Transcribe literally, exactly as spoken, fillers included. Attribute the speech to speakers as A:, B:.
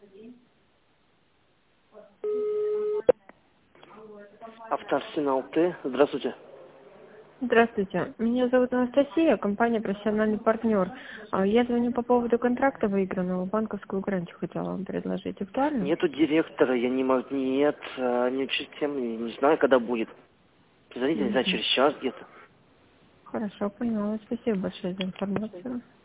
A: Автоарсенал Т. Здравствуйте.
B: Здравствуйте. Меня зовут Анастасия, компания «Профессиональный партнер». А Я звоню по поводу контракта выигранного. Банковскую гарантию хотела вам предложить. Актуально?
A: Нету директора, я не могу, нет, а, не систем, не не знаю, когда будет. Позвоните, не знаю,
B: Мгм.
A: через час где-то.
B: Хорошо, поняла. Спасибо большое за информацию.